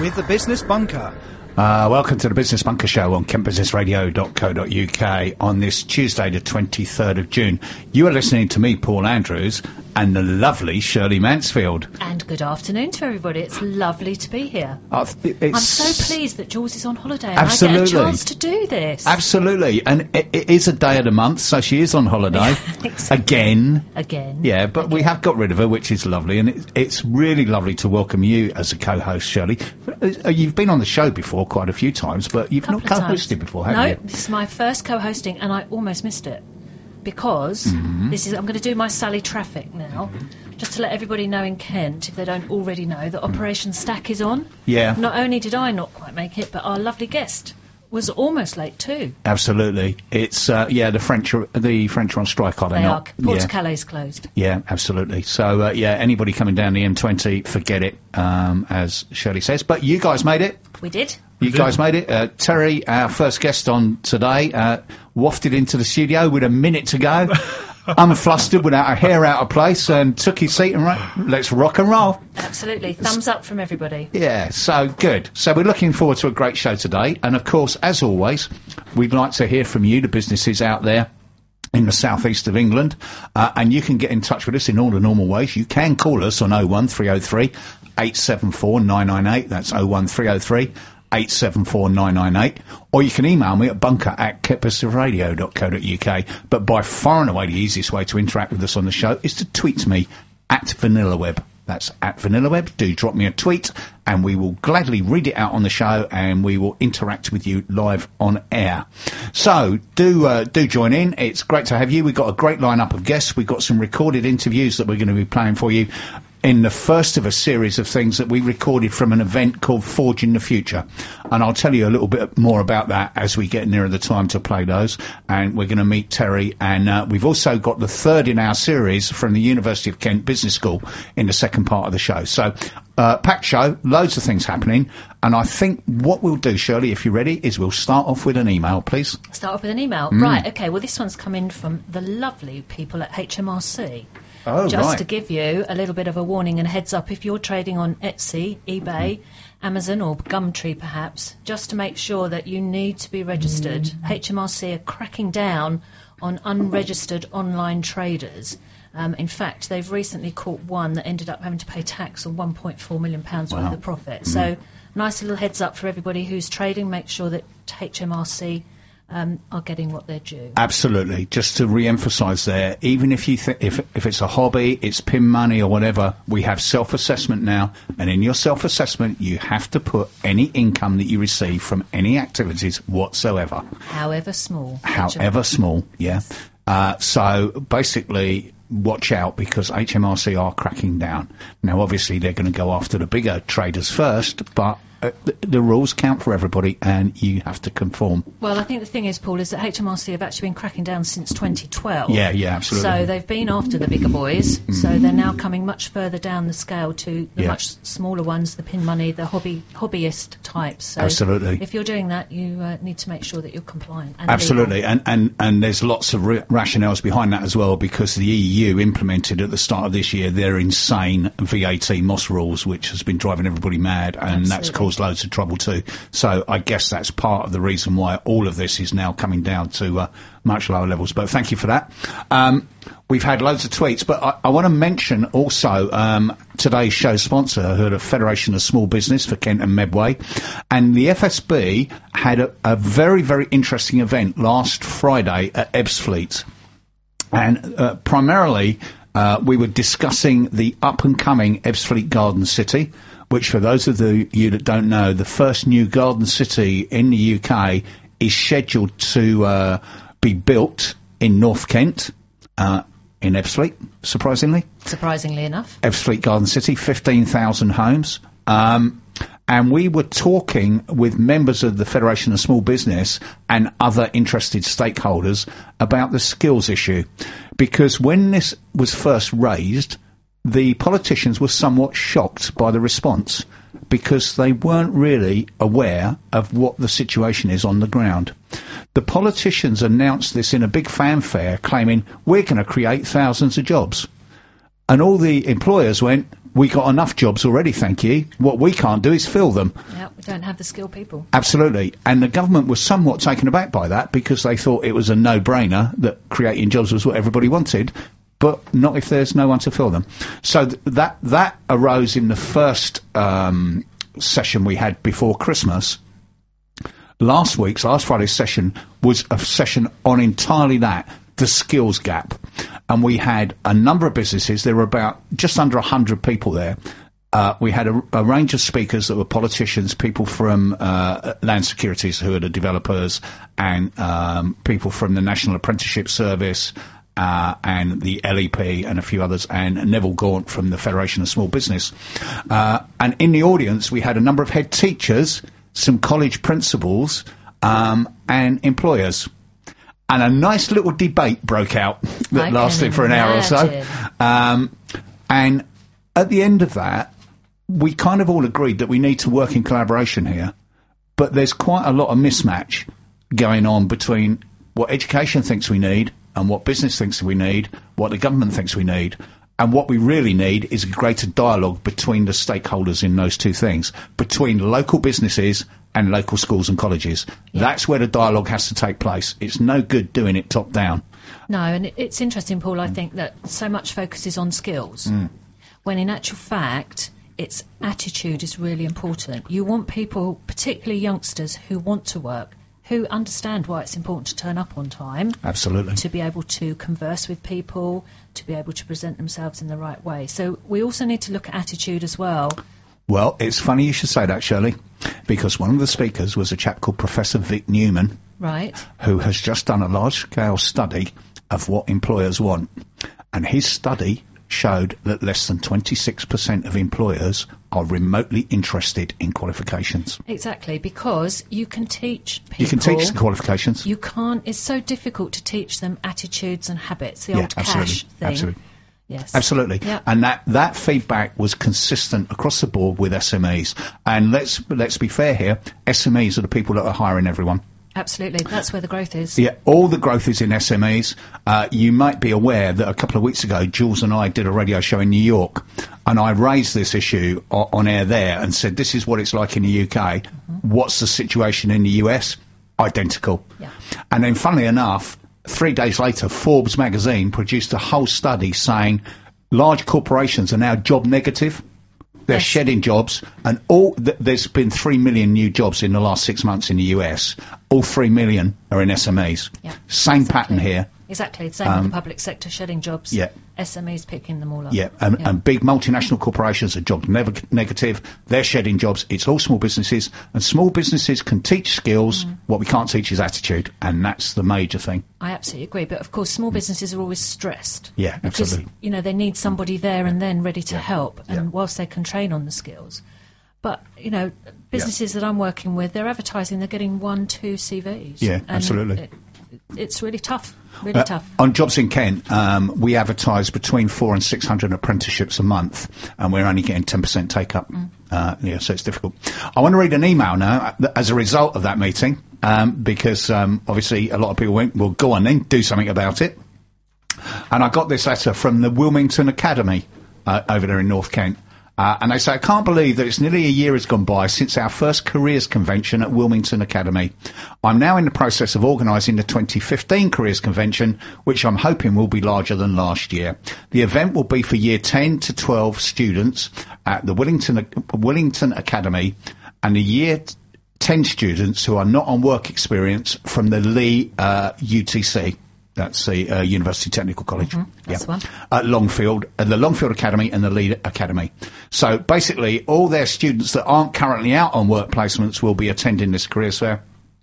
with the Business Bunker. Welcome to the Business Bunker Show on kentbusinessradio.co.uk on this Tuesday, the 23rd of June. You are listening to me, Paul Andrews, and the lovely Shirley Mansfield. And good afternoon to everybody. It's lovely to be here. I'm so pleased that Jules is on holiday and I get a chance to do this. Absolutely. And it is a day of the month, so she is on holiday. Again. Yeah, but we have got rid of her, which is lovely. And it's really lovely to welcome you as a co-host, Shirley. You've been on the show before quite a few times, but you've not co-hosted before, have you? No, this is my first co-hosting and I almost missed it because I'm going to do my Sally Traffic now, just to let everybody know in Kent, if they don't already know, that Operation Stack is on. Yeah. Not only did I not quite make it, but our lovely guest was almost late too. Absolutely. It's the French are on strike, are they not? Port of Calais is closed. Yeah, absolutely. So anybody coming down the M20, forget it, as Shirley says. But you guys made it. We did. You guys made it. Terry, our first guest on today, wafted into the studio with a minute to go, unflustered, without a hair out of place, and took his seat and let's rock and roll. Absolutely. Thumbs up from everybody. Yeah, so good. So we're looking forward to a great show today. And, of course, as always, we'd like to hear from you, the businesses out there in the southeast of England, and you can get in touch with us in all the normal ways. You can call us on 01303 874 998. That's 01303 874 998, or you can email me at bunker@kentbusinessradio.co.uk. But by far and away the easiest way to interact with us on the show is to tweet me at VanillaWeb. That's at VanillaWeb. Do drop me a tweet and we will gladly read it out on the show and we will interact with you live on air. So do join in. It's great to have you. We've got a great lineup of guests. We've got some recorded interviews that we're going to be playing for you in the first of a series of things that we recorded from an event called Forging the Future. And I'll tell you a little bit more about that as we get nearer the time to play those. And we're going to meet Terry. And we've also got the third in our series from the University of Kent Business School in the second part of the show. So packed show, loads of things happening. And I think what we'll do, Shirley, if you're ready, is we'll start off with an email, please. Start off with an email. Right, OK. Well, this one's come in from the lovely people at HMRC. Oh, just to give you a little bit of a warning and heads up, if you're trading on Etsy, eBay, Amazon or Gumtree perhaps, just to make sure that you need to be registered. HMRC are cracking down on unregistered online traders. In fact, they've recently caught one that ended up having to pay tax on £1.4 million worth of profit. So nice little heads up for everybody who's trading. Make sure that HMRC are getting what they're due. Absolutely. Just to re-emphasise there, even if you if it's a hobby, it's pin money or whatever, we have self-assessment now, and in your self-assessment you have to put any income that you receive from any activities whatsoever. However small. However small, yeah. So basically, watch out because HMRC are cracking down. Now, obviously, they're going to go after the bigger traders first, but the rules count for everybody and you have to conform. Well, I think the thing is, Paul, is that HMRC have actually been cracking down since 2012. Yeah, absolutely. So they've been after the bigger boys, so they're now coming much further down the scale to the much smaller ones, the pin money, the hobbyist types. So absolutely. If you're doing that, you need to make sure that you're compliant. And absolutely, and there's lots of rationales behind that as well, because the EU implemented at the start of this year their insane VAT MOS rules, which has been driving everybody mad, and that's caused loads of trouble too. So I guess that's part of the reason why all of this is now coming down to much lower levels. But thank you for that. We've had loads of tweets, but I want to mention also today's show sponsor, the Federation of Small Business for Kent and Medway. And the FSB had a very, very interesting event last Friday at Ebbsfleet. And primarily we were discussing the up-and-coming Ebbsfleet Garden City, which for those of you that don't know, the first new garden city in the UK is scheduled to be built in North Kent, in Ebbsfleet, surprisingly. Surprisingly enough. Ebbsfleet Garden City, 15,000 homes. And we were talking with members of the Federation of Small Business and other interested stakeholders about the skills issue. Because when this was first raised, the politicians were somewhat shocked by the response because they weren't really aware of what the situation is on the ground. The politicians announced this in a big fanfare, claiming, we're going to create thousands of jobs. And all the employers went, we got enough jobs already, thank you. What we can't do is fill them. Yeah, we don't have the skilled people. Absolutely. And the government was somewhat taken aback by that because they thought it was a no-brainer that creating jobs was what everybody wanted, but not if there's no one to fill them. So that arose in the first session we had before Christmas. Last Friday's session was a session on entirely that, the skills gap. And we had a number of businesses. There were about just under 100 people there. We had a range of speakers that were politicians, people from Land Securities, who are the developers, and people from the National Apprenticeship Service, and the LEP, and a few others, and Neville Gaunt from the Federation of Small Business. And in the audience, we had a number of head teachers, some college principals, and employers. And a nice little debate broke out that lasted for an hour or so. And at the end of that, we kind of all agreed that we need to work in collaboration here. But there's quite a lot of mismatch going on between what education thinks we need and what business thinks we need, what the government thinks we need. And what we really need is a greater dialogue between the stakeholders in those two things, between local businesses and local schools and colleges. Yeah. That's where the dialogue has to take place. It's no good doing it top down. No, and it's interesting, Paul, I think that so much focus is on skills, when in actual fact, its attitude is really important. You want people, particularly youngsters, who want to work, who understand why it's important to turn up on time. Absolutely. To be able to converse with people, to be able to present themselves in the right way. So we also need to look at attitude as well. Well, it's funny you should say that, Shirley, because one of the speakers was a chap called Professor Vic Newman, right, who has just done a large-scale study of what employers want. And his study showed that less than 26% of employers are remotely interested in qualifications. Exactly, because you can teach people... You can teach the qualifications. You can't... It's so difficult to teach them attitudes and habits, the old cash thing. Absolutely. Yes. Absolutely. Yep. And that feedback was consistent across the board with SMEs. And let's be fair here, SMEs are the people that are hiring everyone. Absolutely. That's where the growth is. Yeah, all the growth is in SMEs. You might be aware that a couple of weeks ago, Jules and I did a radio show in New York, and I raised this issue on air there and said, this is what it's like in the UK. Mm-hmm. What's the situation in the US? Identical. Yeah. And then, funnily enough, 3 days later, Forbes magazine produced a whole study saying large corporations are now job negative. They're shedding jobs, and there's been 3 million new jobs in the last 6 months in the US. All 3 million are in SMEs. Yeah, Same pattern here. Exactly, same with the public sector shedding jobs. Yeah. SMEs picking them all up. Yeah, and big multinational corporations are job negative. They're shedding jobs. It's all small businesses, and small businesses can teach skills. What we can't teach is attitude, and that's the major thing. I absolutely agree, but of course small businesses are always stressed. Yeah, absolutely. Because, they need somebody there and then ready to help, and whilst they can train on the skills. But, businesses that I'm working with, they're advertising, they're getting 1-2 CVs. Yeah, absolutely. It's really tough, really tough. On Jobs in Kent, we advertise between 400 and 600 apprenticeships a month, and we're only getting 10% take-up. So it's difficult. I want to read an email now as a result of that meeting, because obviously a lot of people went, well, go on then, do something about it. And I got this letter from the Wilmington Academy over there in North Kent. And they say, I can't believe that it's nearly a year has gone by since our first careers convention at Wilmington Academy. I'm now in the process of organising the 2015 careers convention, which I'm hoping will be larger than last year. The event will be for year 10 to 12 students at the Wellington Academy, and the year 10 students who are not on work experience from the Lee UTC. That's the University Technical College. That's one. At Longfield, the Longfield Academy and the Lead Academy. So basically, all their students that aren't currently out on work placements will be attending this careers fair.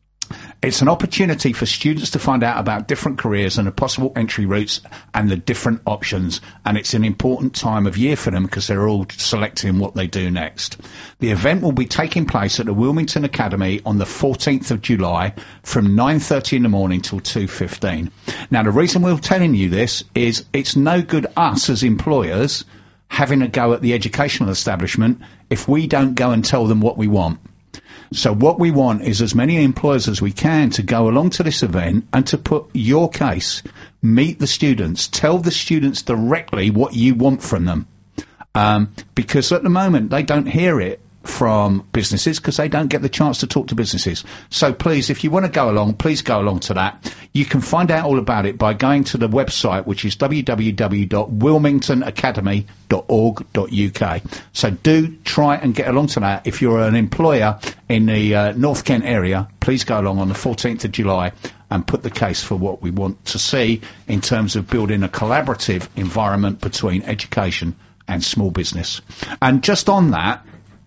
It's an opportunity for students to find out about different careers and the possible entry routes and the different options. And it's an important time of year for them because they're all selecting what they do next. The event will be taking place at the Wilmington Academy on the 14th of July from 9:30 in the morning till 2:15. Now, the reason we're telling you this is it's no good us as employers having a go at the educational establishment if we don't go and tell them what we want. So what we want is as many employers as we can to go along to this event and to put your case, meet the students, tell the students directly what you want from them. because at the moment they don't hear it from businesses because they don't get the chance to talk to businesses. So please, if you want to go along, please go along to that. You can find out all about it by going to the website, which is www.wilmingtonacademy.org.uk. So do try and get along to that. If you're an employer in the North Kent area, please go along on the 14th of July and put the case for what we want to see in terms of building a collaborative environment between education and small business. And just on that,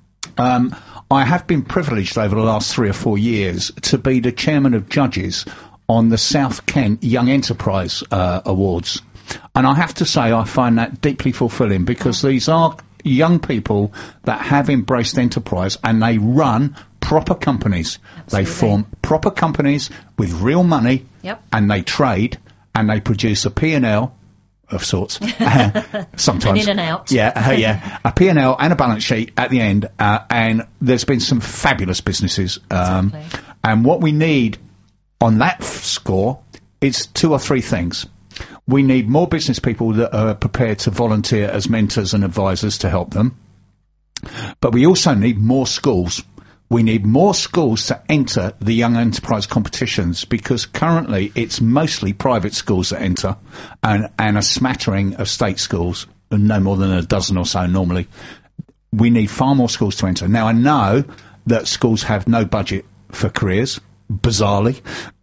I have been privileged over the last 3 or 4 years to be the chairman of judges on the South Kent Young Enterprise Awards. And I have to say I find that deeply fulfilling because these are young people that have embraced enterprise and they run proper companies. Absolutely. They form proper companies with real money. Yep. And they trade and they produce a P&L of sorts. Sometimes. And in and out. Yeah. A P&L and a balance sheet at the end. And there's been some fabulous businesses. Exactly. And what we need on that score is 2 or 3 things. We need more business people that are prepared to volunteer as mentors and advisors to help them. But we also need more schools. We need more schools to enter the Young Enterprise competitions because currently it's mostly private schools that enter and a smattering of state schools, no more than a dozen or so normally. We need far more schools to enter. Now, I know that schools have no budget for careers, bizarrely.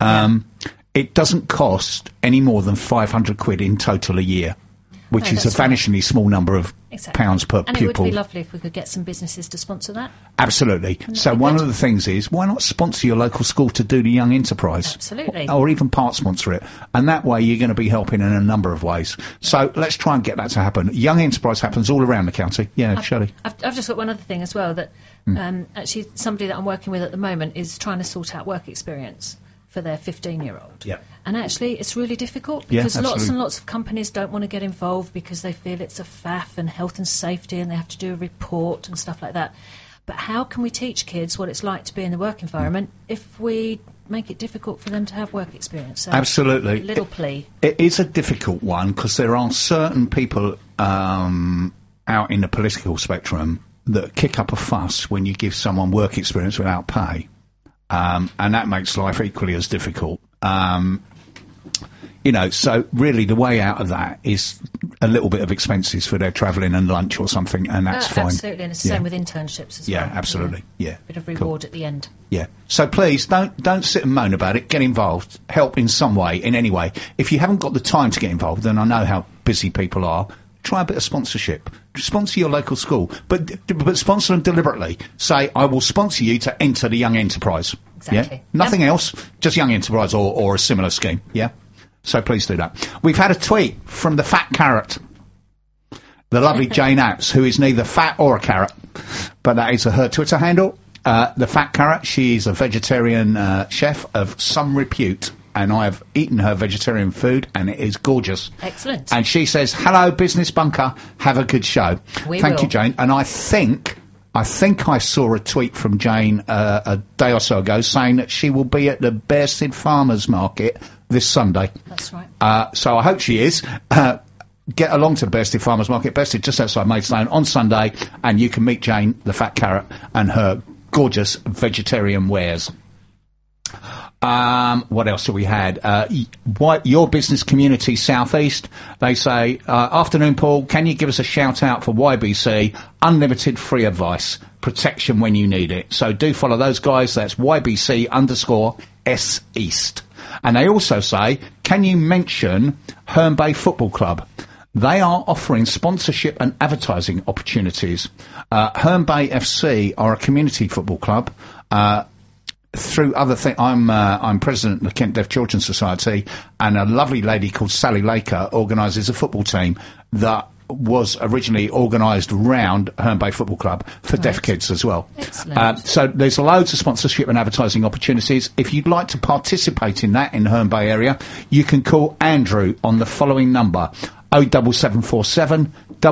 It doesn't cost any more than £500 in total a year, which is a vanishingly small number of pounds per and pupil. It would be lovely if we could get some businesses to sponsor that. Absolutely. So one of the things is, why not sponsor your local school to do the Young Enterprise? Absolutely. Or even part sponsor it. And that way you're going to be helping in a number of ways. So let's try and get that to happen. Young Enterprise happens all around the county. Yeah, Shirley. I've just got one other thing as well, that actually somebody that I'm working with at the moment is trying to sort out work experience for their 15-year-old. Yeah. And actually it's really difficult because lots absolutely. and lots of companies don't want to get involved because they feel it's a faff and health and safety and they have to do a report and stuff like that. But how can we teach kids what it's like to be in the work environment if we make it difficult for them to have work experience? So Absolutely. Little plea. It is a difficult one because there are certain people out in the political spectrum that kick up a fuss when you give someone work experience without pay. And that makes life equally as difficult. So really the way out of that is a little bit of expenses for their travelling and lunch or something, and that's fine. Absolutely, and it's the same with internships as well. Yeah, absolutely. Yeah. Bit of reward at the end. Yeah. So please don't sit and moan about it. Get involved. Help in some way, in any way. If you haven't got the time to get involved, then I know how busy people are. Try a bit of sponsorship. Sponsor your local school, but sponsor them deliberately. Say, I will sponsor you to enter the Young Enterprise. Exactly. Yeah? Nothing else, just Young Enterprise or a similar scheme. Yeah. So please do that. We've had a tweet from the Fat Carrot, the lovely Jane Apps, who is neither fat or a carrot, but that is her Twitter handle. The Fat Carrot. She's a vegetarian chef of some repute. And I have eaten her vegetarian food, and it is gorgeous. Excellent. And she says, "Hello, Business Bunker. Have a good show." Thank you, Jane. And I think I saw a tweet from Jane a day or so ago saying that she will be at the Bearsted Farmers Market this Sunday. That's right. So I hope she is. Get along to the Bearsted Farmers Market, Bearsted, just outside Maidstone, on Sunday, and you can meet Jane, the Fat Carrot, and her gorgeous vegetarian wares. What else have we had? Your Business Community Southeast, they say, afternoon, Paul, can you give us a shout out for YBC, unlimited free advice, protection when you need it. So do follow those guys, that's YBC_S East. And they also say, can you mention Herne Bay Football Club? They are offering sponsorship and advertising opportunities. Herne Bay FC are a community football club, through other things. I'm president of the Kent Deaf Children's Society, and a lovely lady called Sally Laker organises a football team that was originally organised round Herne Bay Football Club for deaf kids as well. Excellent. So there's loads of sponsorship and advertising opportunities. If you'd like to participate in that in the Herne Bay area, you can call Andrew on the following number, 07747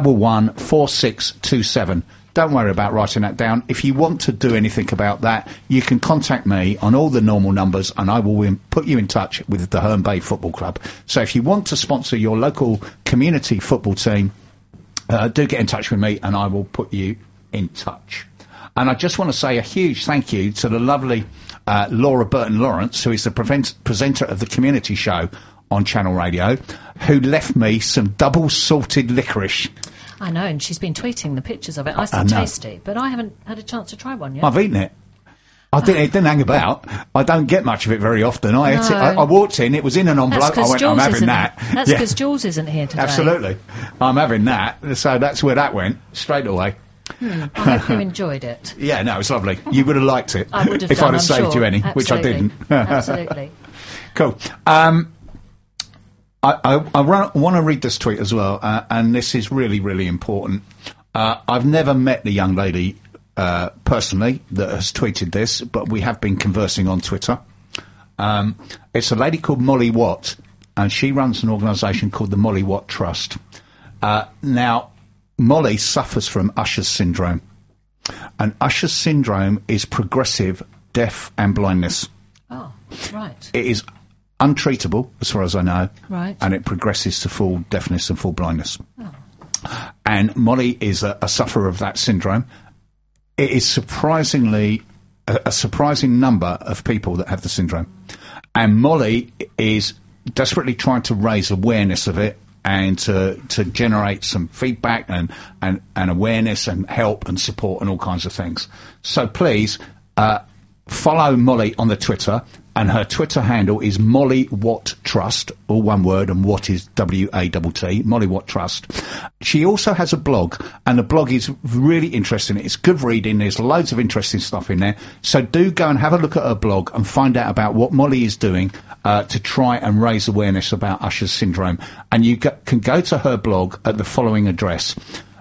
114627. Don't worry about writing that down. If you want to do anything about that, you can contact me on all the normal numbers, and I will put you in touch with the Herne Bay Football Club. So if you want to sponsor your local community football team, do get in touch with me and I will put you in touch. And I just want to say a huge thank you to the lovely Laura Burton-Lawrence, who is the presenter of the community show on Channel Radio, who left me some double salted licorice. I know, and she's been tweeting the pictures of it. I said tasty, but I haven't had a chance to try one yet. I've eaten it. It didn't hang about. I don't get much of it very often. I walked in, it was in an envelope. I went, I'm having that. That's because Jules isn't here today. Absolutely. I'm having that. So that's where that went, straight away. I hope you enjoyed it. Yeah, no, it's lovely. You would have liked it. I would have if I'd have saved you any, which I didn't. Absolutely. Cool. I want to read this tweet as well, and this is really, really important. I've never met the young lady personally that has tweeted this, but we have been conversing on Twitter. It's a lady called Molly Watt, and she runs an organisation called the Molly Watt Trust. Now, Molly suffers from Usher's syndrome, and Usher's syndrome is progressive deaf and blindness. Oh, right. It is untreatable, as far as I know, right, and it progresses to full deafness and full blindness. Oh. And Molly is a sufferer of that syndrome. It is surprisingly a surprising number of people that have the syndrome, and Molly is desperately trying to raise awareness of it and to generate some feedback and awareness and help and support and all kinds of things. So please follow Molly on the Twitter, and her Twitter handle is Molly Watt Trust, all one word, and Watt is W-A-T-T, Molly Watt Trust. She also has a blog, and the blog is really interesting. It's good reading. There's loads of interesting stuff in there. So do go and have a look at her blog and find out about what Molly is doing to try and raise awareness about Usher's syndrome. And you can go to her blog at the following address,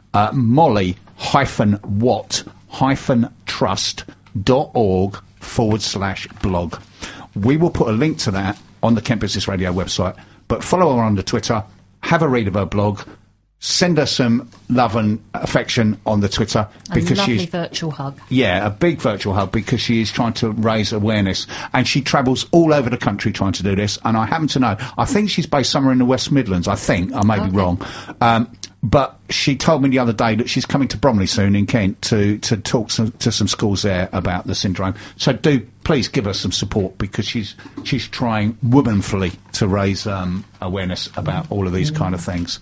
molly-watt-trust.org/blog. We will put a link to that on the Kent Business Radio website, but follow her on the Twitter, have a read of her blog, send her some love and affection on the Twitter. Because a lovely virtual hug. Yeah, a big virtual hug, because she is trying to raise awareness, and she travels all over the country trying to do this, and I happen to know, I think she's based somewhere in the West Midlands, I may be wrong, but she told me the other day that she's coming to Bromley soon in Kent to talk to some schools there about the syndrome. So do please give her some support, because she's trying womanfully to raise awareness about all of these kind of things.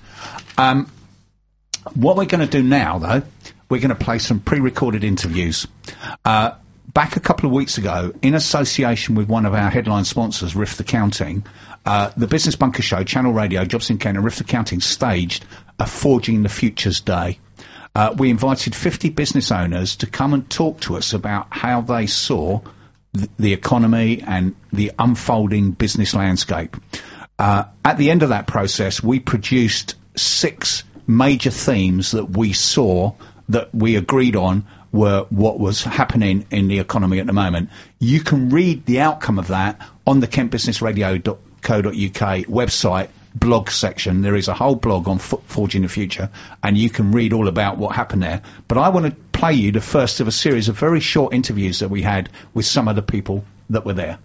What we're going to do now, though, we're going to play some pre-recorded interviews. Back a couple of weeks ago, in association with one of our headline sponsors, Rift Accounting, the Business Bunker Show, Channel Radio, Jobs in Kent, and Rift Accounting staged a Forging the Futures Day. We invited 50 business owners to come and talk to us about how they saw the economy and the unfolding business landscape. At the end of that process, we produced 6 major themes that we saw, that we agreed on, were what was happening in the economy at the moment. You can read the outcome of that on the kentbusinessradio.co.uk website blog section. There is a whole blog on Forging the Future, and you can read all about what happened there. But I want to play you the first of a series of very short interviews that we had with some of the people that were there.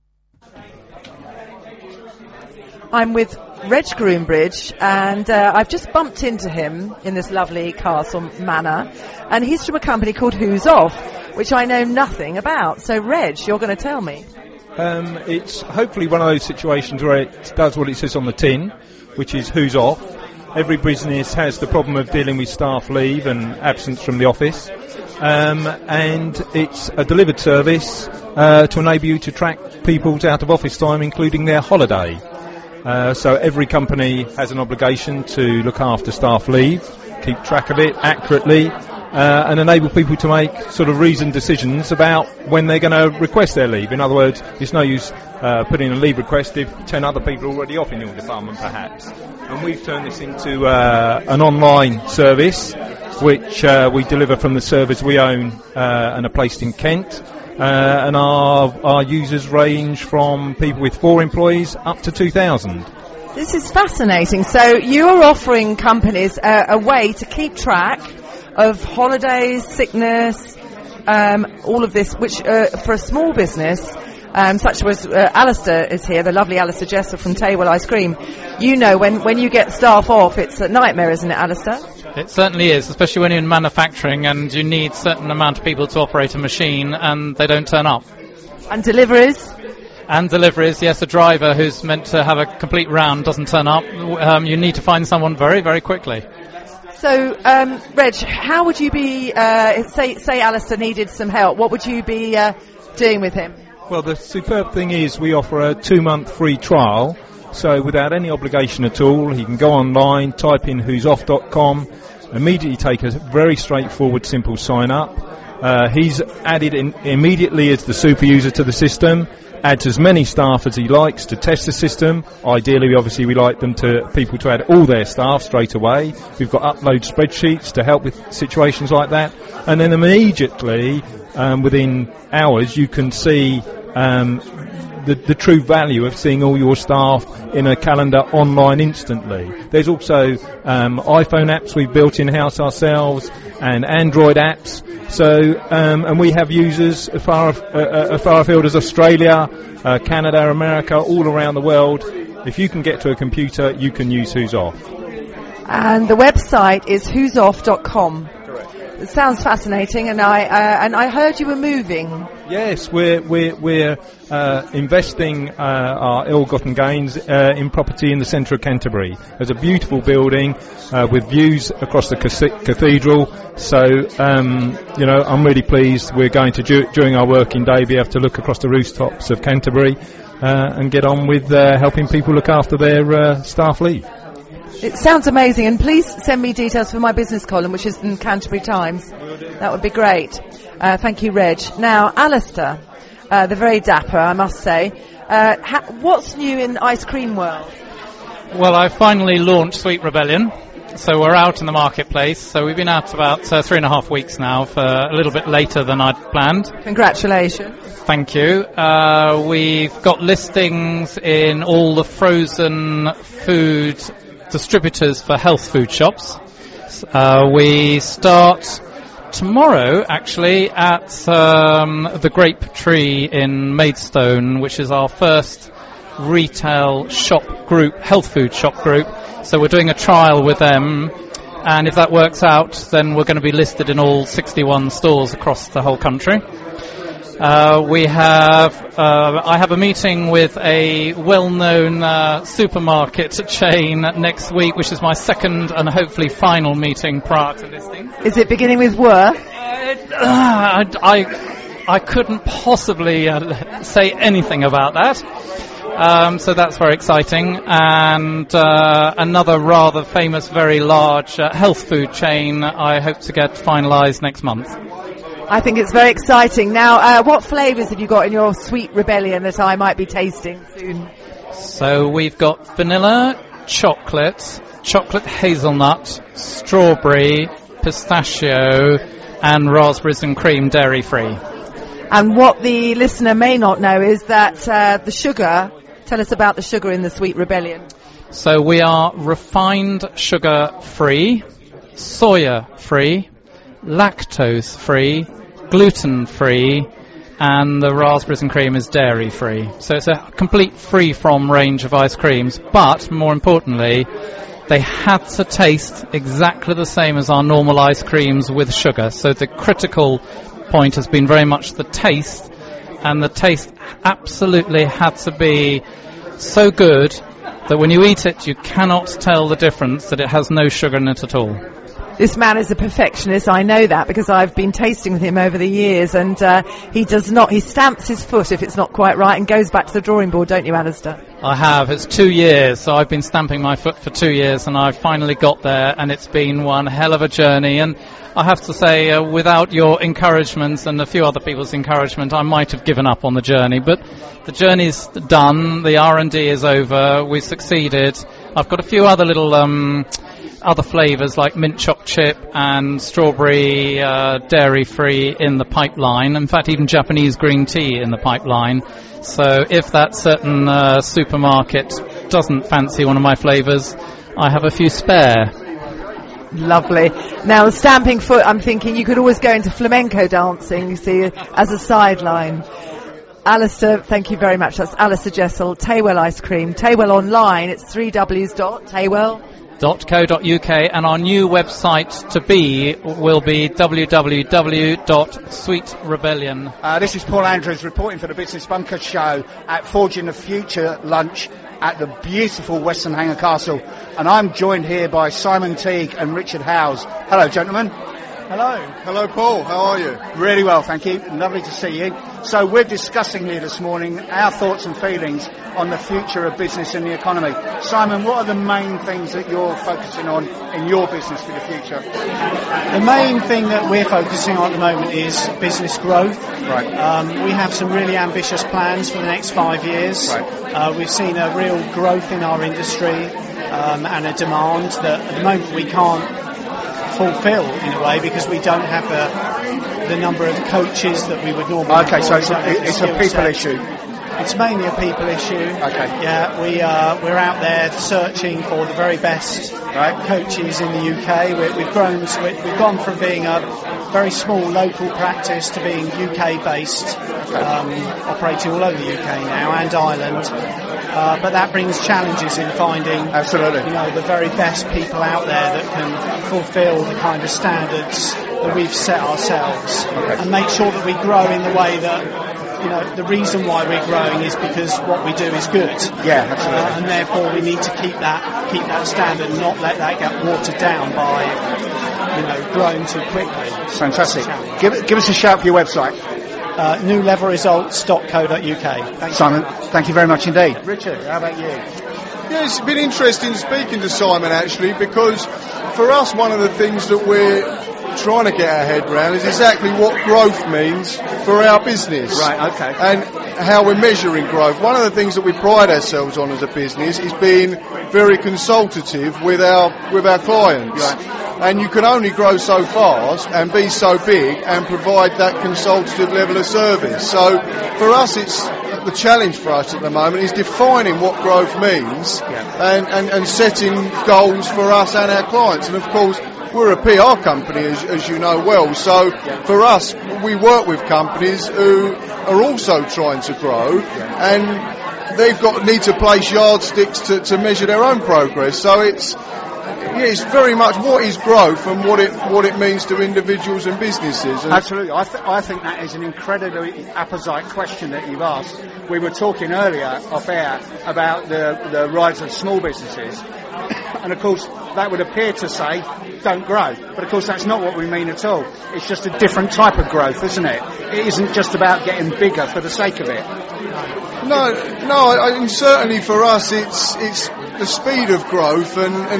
I'm with Reg Groombridge, and I've just bumped into him in this lovely castle manor, and he's from a company called Who's Off, which I know nothing about. So, Reg, you're going to tell me. It's hopefully one of those situations where it does what it says on the tin, which is Who's Off. Every business has the problem of dealing with staff leave and absence from the office, and it's a delivered service to enable you to track people's out of office time, including their holiday. So every company has an obligation to look after staff leave, keep track of it accurately, and enable people to make sort of reasoned decisions about when they're going to request their leave. In other words, it's no use putting a leave request if 10 other people are already off in your department, perhaps. And we've turned this into an online service, which we deliver from the servers we own and are placed in Kent. And our users range from people with 4 employees up to 2,000. This is fascinating. So you're offering companies a way to keep track of holidays, sickness, all of this, which for a small business such as Alistair is here, the lovely Alistair Jesser from Table Ice Cream. You know, when you get staff off, it's a nightmare, isn't it, Alistair? It certainly is, especially when you're in manufacturing and you need a certain amount of people to operate a machine and they don't turn up. And deliveries? And deliveries, yes, a driver who's meant to have a complete round doesn't turn up. You need to find someone very, very quickly. So, Reg, how would you be, say Alistair needed some help, what would you be doing with him? Well, the superb thing is we offer a 2-month free trial, so without any obligation at all, he can go online, type in who'soff.com, immediately take a very straightforward, simple sign-up. He's added in immediately as the super user to the system, adds as many staff as he likes to test the system. Ideally, obviously, we like people to add all their staff straight away. We've got upload spreadsheets to help with situations like that. And then immediately, within hours, you can see the true value of seeing all your staff in a calendar online instantly. There's also iPhone apps we've built in-house ourselves and Android apps. So, and we have users as far afield as Australia, Canada, America, all around the world. If you can get to a computer, you can use Who's Off. And the website is who'soff.com. It sounds fascinating, and I heard you were moving. Yes, we're investing our ill-gotten gains in property in the centre of Canterbury. There's a beautiful building with views across the cathedral. So, I'm really pleased. We're going to, during our working day, be able to look across the rooftops of Canterbury and get on with helping people look after their staff leave. It sounds amazing, and please send me details for my business column, which is in Canterbury Times. That would be great. Thank you, Reg. Now, Alistair, the very dapper, I must say. What's new in ice cream world? Well, I finally launched Sweet Rebellion, so we're out in the marketplace. So we've been out about 3.5 weeks now, for a little bit later than I'd planned. Congratulations. Thank you. We've got listings in all the frozen food distributors for health food shops. We start tomorrow, actually, at the Grape Tree in Maidstone, which is our first retail shop group, health food shop group. So we're doing a trial with them, and if that works out, then we're going to be listed in all 61 stores across the whole country. I have a meeting with a well-known supermarket chain next week, which is my second and hopefully final meeting prior to listing. Is it beginning with were? I couldn't possibly say anything about that. So that's very exciting. And another rather famous, very large health food chain I hope to get finalised next month. I think it's very exciting. Now, what flavours have you got in your Sweet Rebellion that I might be tasting soon? So we've got vanilla, chocolate hazelnut, strawberry, pistachio, and raspberries and cream, dairy-free. And what the listener may not know is that the sugar, tell us about the sugar in the Sweet Rebellion. So we are refined sugar-free, soya-free, lactose-free, gluten-free, and the raspberries and cream is dairy-free. So it's a complete free-from range of ice creams, but more importantly, they had to taste exactly the same as our normal ice creams with sugar. So the critical point has been very much the taste, and the taste absolutely had to be so good that when you eat it, you cannot tell the difference, that it has no sugar in it at all. This man is a perfectionist. I know that because I've been tasting with him over the years, and he stamps his foot if it's not quite right and goes back to the drawing board, don't you, Alistair? I have. It's 2 years, so I've been stamping my foot for 2 years, and I finally got there, and it's been one hell of a journey. And I have to say, without your encouragement and a few other people's encouragement, I might have given up on the journey. But the journey's done. The R&D is over. We've succeeded. I've got a few other little other flavours like mint choc chip and strawberry dairy-free in the pipeline. In fact, even Japanese green tea in the pipeline. So if that certain supermarket doesn't fancy one of my flavours, I have a few spare. Lovely. Now, stamping foot, I'm thinking you could always go into flamenco dancing, you see, as a sideline. Alistair, thank you very much. That's Alistair Jessel, Taywell Ice Cream. Taywell online, it's 3Ws.taywell.co.uk, and our new website to be will be www.sweetrebellion. This is Paul Andrews reporting for the Business Bunker Show at Forging the Future lunch at the beautiful Weston Hanger Castle, and I'm joined here by Simon Teague and Richard Howes. Hello, gentlemen. Hello. Hello, Paul. How are you? Really well, thank you. Lovely to see you. So we're discussing here this morning our thoughts and feelings on the future of business and the economy. Simon, what are the main things that you're focusing on in your business for the future? The main thing that we're focusing on at the moment is business growth. Right. We have some really ambitious plans for the next 5 years. Right. We've seen a real growth in our industry and a demand that at the moment we can't fulfill in a way because we don't have the number of coaches that we would normally have. Okay, so it's a people issue. It's mainly a people issue. Okay. Yeah, we're out there searching for the very best coaches in the UK. We've grown. So we've gone from being a very small local practice to being UK based, operating all over the UK now and Ireland. But that brings challenges in finding, absolutely, the very best people out there that can fulfil the kind of standards that we've set ourselves, and make sure that we grow in the way that. The reason why we're growing is because what we do is good. Yeah, absolutely. And therefore we need to keep that standard and not let that get watered down by, growing too quickly. Fantastic. Give us a shout for your website. newlevelresults.co.uk. Thanks, Simon. Thank you very much indeed. Richard, how about you? Yeah, it's been interesting speaking to Simon actually, because for us one of the things that we're trying to get our head around is exactly what growth means for our business. Right, okay. And how we're measuring growth. One of the things that we pride ourselves on as a business is being very consultative with our clients. Right. And you can only grow so fast and be so big and provide that consultative level of service. So for us, it's the challenge for us at the moment is defining what growth means and setting goals for us and our clients. And of course, we're a PR company, as you know well. So for us, we work with companies who are also trying to grow, and they've need to place yardsticks to measure their own progress. So it's very much what is growth and what it means to individuals and businesses. And absolutely. I think that is an incredibly apposite question that you've asked. We were talking earlier off air about the rise of small businesses. And of course, that would appear to say, don't grow. But of course, that's not what we mean at all. It's just a different type of growth, isn't it? It isn't just about getting bigger for the sake of it. No, certainly for us, it's the speed of growth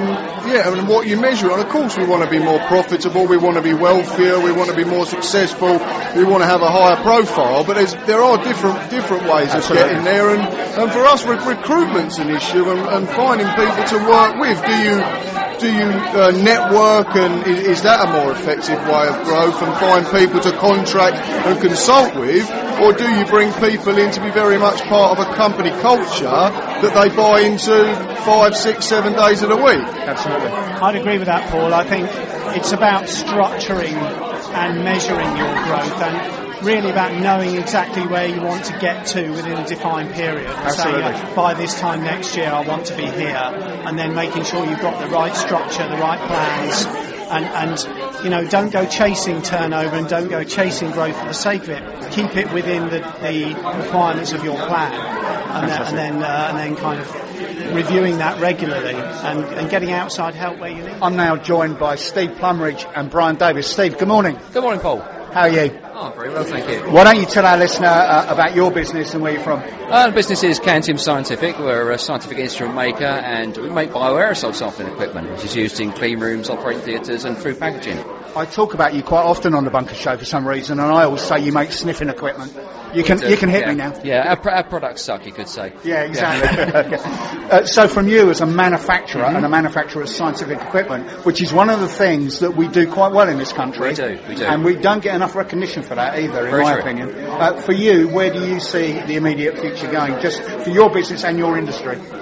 and what you measure. And of course, we want to be more profitable, we want to be wealthier, we want to be more successful, we want to have a higher profile. But there are different ways of getting there. And for us, recruitment's an issue, and finding people to work with. Do you network, and is that a more effective way of growth, and find people to contract and consult with, or do you bring people in to be very much part of a company culture that they buy into 5, 6, 7 days of the week? Absolutely. I'd agree with that, Paul. I think it's about structuring and measuring your growth, and really about knowing exactly where you want to get to within a defined period. Absolutely. Saying, by this time next year I want to be here, and then making sure you've got the right structure, the right plans, and don't go chasing turnover and don't go chasing growth for the sake of it. Keep it within the requirements of your plan, and then kind of reviewing that regularly and getting outside help where you need. I'm now joined by Steve Plumridge and Brian Davis. Steve, good morning. Good morning, Paul. How are you? Oh, very well, thank you. Why don't you tell our listener about your business and where you're from? The business is Cantium Scientific. We're a scientific instrument maker, and we make bioaerosol sampling equipment, which is used in clean rooms, operating theatres and food packaging. I talk about you quite often on the Bunker Show for some reason, and I always say you make sniffing equipment. You can hit me now. Yeah, our products suck, you could say. Yeah, exactly. So from you as a manufacturer and a manufacturer of scientific equipment, which is one of the things that we do quite well in this country. We do. And we don't get enough recognition for that either, in my opinion. For you, where do you see the immediate future going, just for your business and your industry?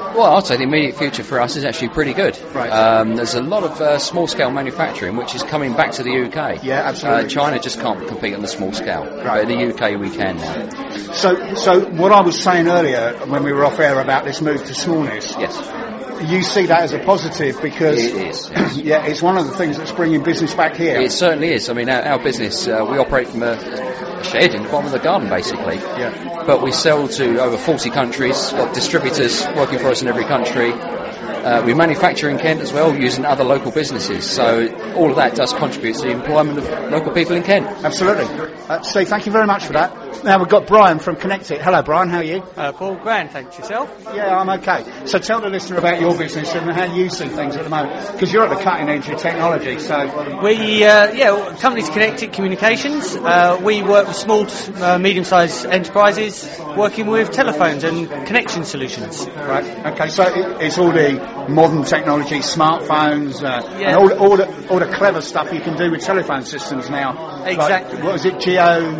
Well, I'd say the immediate future for us is actually pretty good. Right. There's a lot of small-scale manufacturing which is coming back to the UK. Yeah, absolutely. China just can't compete on the small scale. Right. But in the UK we can now. So what I was saying earlier when we were off air about this move to smallness, Yes. you see that as a positive because It is. yeah, it's one of the things that's bringing business back here. It certainly is. I mean, our business, we operate from a shed in the bottom of the garden, basically. Yeah. But we sell to over 40 countries, got distributors working for us in every country. We manufacture in Kent as well, using other local businesses. So all of that does contribute to the employment of local people in Kent. Absolutely. Steve, thank you very much for that. Now we've got Brian from Connect It. Hello, Brian. How are you? Paul, grand, thanks. Yourself? Yeah, I'm okay. So tell the listener about your business and how you see things at the moment, because you're at the cutting edge of technology. So We, company's Connected Communications. We work with small, medium-sized enterprises, working with telephones and connection solutions. right, okay. So it's all the modern technology, smartphones, Yeah. and all the clever stuff you can do with telephone systems now. Exactly. Like, what is it?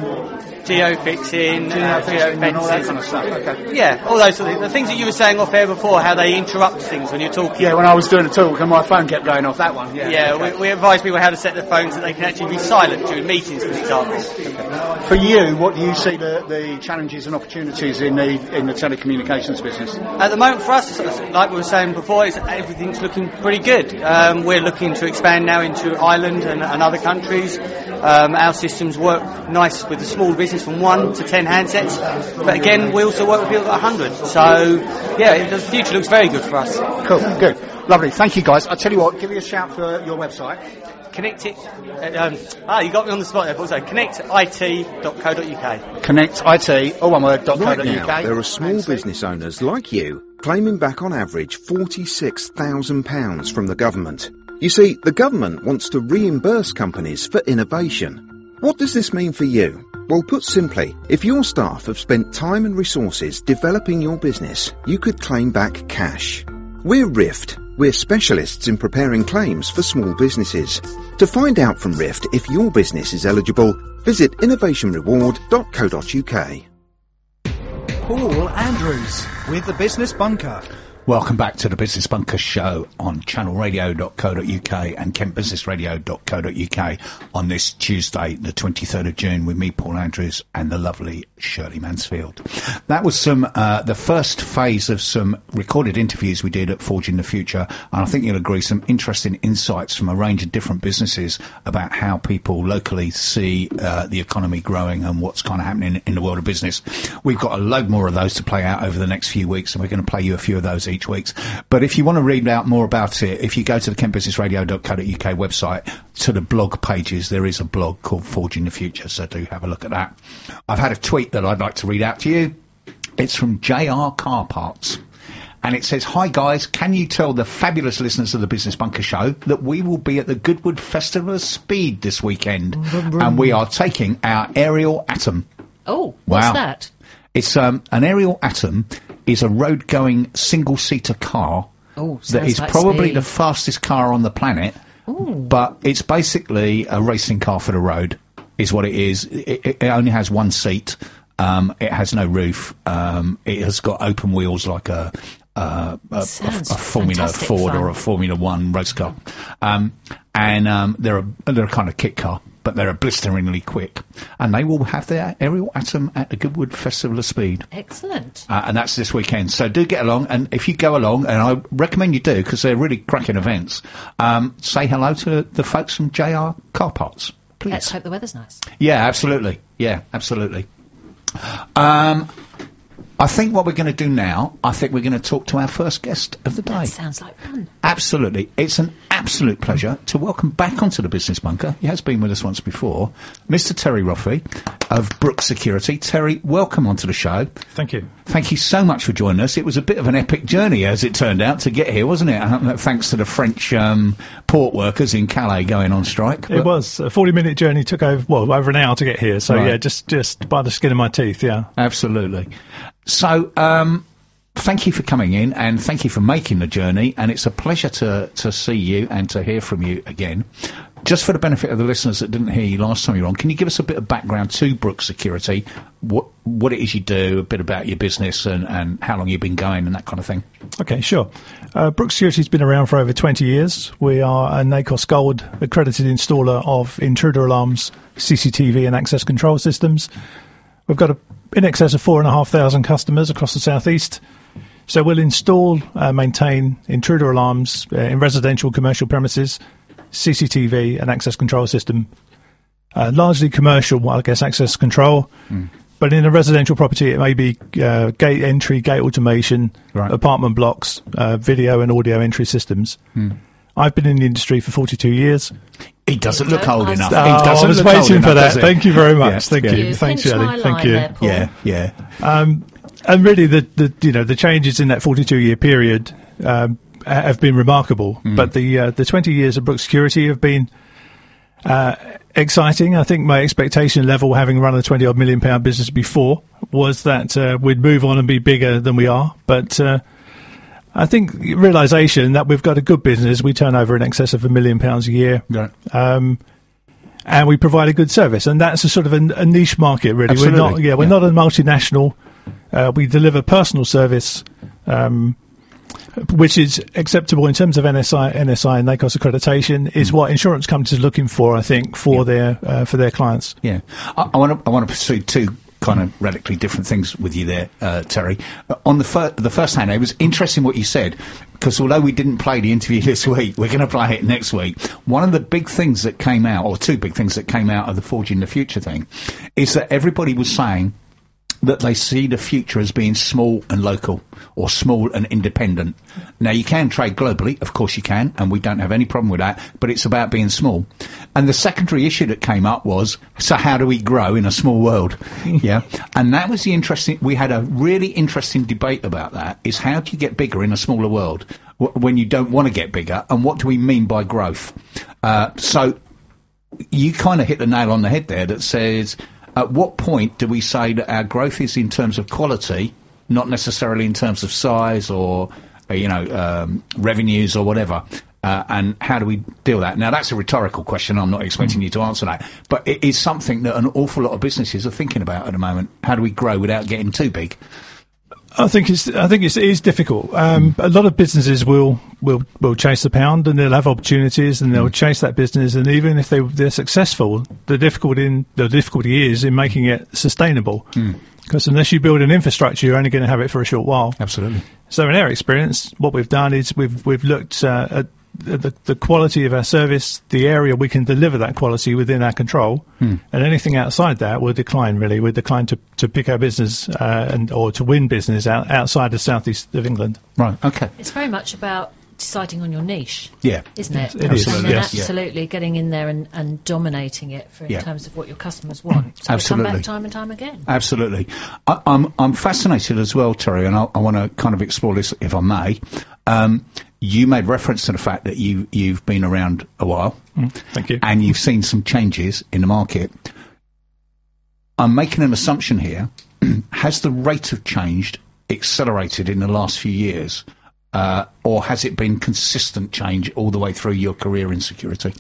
Geo-fixing, Geo-fixing and all that geo-fences. kind of stuff. Okay. Yeah, all those sort of things. The things that you were saying off air before, how they interrupt things when you're talking. Yeah, when I was doing a talk and my phone kept going off, that one. Yeah. Yeah, okay. we advise people how to set their phones so they can actually be silent during meetings, for example. For you, what do you see the challenges and opportunities in the telecommunications business? At the moment for us, like we were saying before, everything's looking pretty good. We're looking to expand now into Ireland and other countries. Our systems work nice with the small business from 1 to 10 handsets. But again, we also work with people at 100. So, yeah, the future looks very good for us. Cool, good. Lovely. Thank you, guys. I'll tell you what, give me a shout for your website. Connect it. You got me on the spot there, Paul. So connectit.co.uk. Connect IT, all one word, Right now, .co.uk. there are small business owners like you claiming back on average £46,000 from the government. You see, the government wants to reimburse companies for innovation. What does this mean for you? Well, put simply, if your staff have spent time and resources developing your business, you could claim back cash. We're Rift. We're specialists in preparing claims for small businesses. To find out from Rift if your business is eligible, visit innovationreward.co.uk. Paul Andrews with the Business Bunker. Welcome back to the Business Bunker Show on channelradio.co.uk and kentbusinessradio.co.uk on this Tuesday, the 23rd of June, with me, Paul Andrews, and the lovely Shirley Mansfield. That was the first phase of some recorded interviews we did at Forging the Future, and I think you'll agree, some interesting insights from a range of different businesses about how people locally see the economy growing and what's kind of happening in the world of business. We've got a load more of those to play out over the next few weeks, and we're going to play you a few of those each week. But if you want to read out more about it, if you go to the kentbusinessradio.co.uk website, to the blog pages, there is a blog called Forging the Future, so do have a look at that. I've had a tweet that I'd like to read out to you. It's from JR Car Parts. And it says, "Hi guys, can you tell the fabulous listeners of the Business Bunker Show that we will be at the Goodwood Festival of Speed this weekend, and we are taking our Ariel Atom." Oh, what's Wow. that? It's an Ariel Atom is a road-going single-seater car Oh, that sounds is like probably speed. the fastest car on the planet, but it's basically a racing car for the road, is what it is. It only has one seat. It has no roof. It has got open wheels like a Formula fantastic Ford fun. or a Formula One race car. They're a kind of kit car, but they're blisteringly quick. And they will have their Ariel Atom at the Goodwood Festival of Speed. Excellent. And that's this weekend. So do get along. And if you go along, and I recommend you do, because they're really cracking events, say hello to the folks from JR Car Parts, please. Let's hope the weather's nice. Yeah, absolutely. Yeah, absolutely. I think what we're going to do now, I think we're going to talk to our first guest of the day. That sounds like fun. Absolutely. It's an absolute pleasure to welcome back onto the Business Bunker. He has been with us once before, Mr. Terry Roffey of Brooks Security. Terry, welcome onto the show. Thank you. Thank you so much for joining us. It was a bit of an epic journey, as it turned out, to get here, wasn't it? Thanks to the French port workers in Calais going on strike. It was. A 40-minute journey, took over an hour to get here. So, Right. yeah, just by the skin of my teeth, yeah. Absolutely. So, thank you for coming in, and thank you for making the journey, and it's a pleasure to see you and to hear from you again. Just for the benefit of the listeners that didn't hear you last time you were on, can you give us a bit of background to Brooks Security, what it is you do, a bit about your business and how long you've been going and that kind of thing? Okay, sure. Brooks Security's been around for over 20 years. We are a NACOS Gold accredited installer of intruder alarms, CCTV and access control systems. We've got in excess of 4,500 customers across the southeast. So we'll install, maintain intruder alarms in residential, commercial premises, CCTV and access control system. Largely commercial, I guess, access control. But in a residential property, it may be gate entry, gate automation, apartment blocks, video and audio entry systems. I've been in the industry for 42 years. He doesn't look old enough. I was waiting for that. Thank you very much. Thank you. Thanks, Shelley. Thank you. Yeah. And really, the changes in that 42-year period have been remarkable. But the 20 years of Brooks Security have been exciting. I think my expectation level, having run a 20-odd million pound business before, was that we'd move on and be bigger than we are. But I think realisation that we've got a good business. We turn over in excess of £1 million a year. Right. And we provide a good service, and that's a sort of a niche market, really. Absolutely. We're not a multinational. We deliver personal service, which is acceptable in terms of NSI and NACOS accreditation. Is what insurance companies are looking for, I think, for their clients. Yeah, I want to pursue two kind of radically different things with you there, Terry. On the first hand, it was interesting what you said, because although we didn't play the interview this week, we're going to play it next week. One of the big things that came out, or two big things that came out of the Forging the Future thing, is that everybody was saying that they see the future as being small and local, or small and independent. Now, you can trade globally, of course you can, and we don't have any problem with that, but it's about being small. And the secondary issue that came up was, so how do we grow in a small world? Yeah. And that was we had a really interesting debate about that, is how do you get bigger in a smaller world when you don't want to get bigger, and what do we mean by growth? So you kind of hit the nail on the head there that says, at what point do we say that our growth is in terms of quality, not necessarily in terms of size or, revenues or whatever? And how do we deal with that? Now, that's a rhetorical question. I'm not expecting you to answer that. But it is something that an awful lot of businesses are thinking about at the moment. How do we grow without getting too big? I think it is difficult. A lot of businesses will chase the pound, and they'll have opportunities, and they'll chase that business. And even if they're successful, the difficulty is in making it sustainable. Because unless you build an infrastructure, you're only going to have it for a short while. Absolutely. So in our experience, what we've done is we've looked at the quality of our service, the area we can deliver that quality within our control, and anything outside that will decline. Really, we'll decline to pick our business or to win business outside the southeast of England. Right. Okay. It's very much about deciding on your niche. Yeah. Isn't it? It is. And Yes. absolutely getting in there and dominating it in terms of what your customers want. So Absolutely. come back time and time again. Absolutely. I'm fascinated as well, Terry, and I want to kind of explore this, if I may. You made reference to the fact that you've been around a while. Thank you. And you've seen some changes in the market. I'm making an assumption here. Has the rate of change accelerated in the last few years? Or has it been consistent change all the way through your career in security?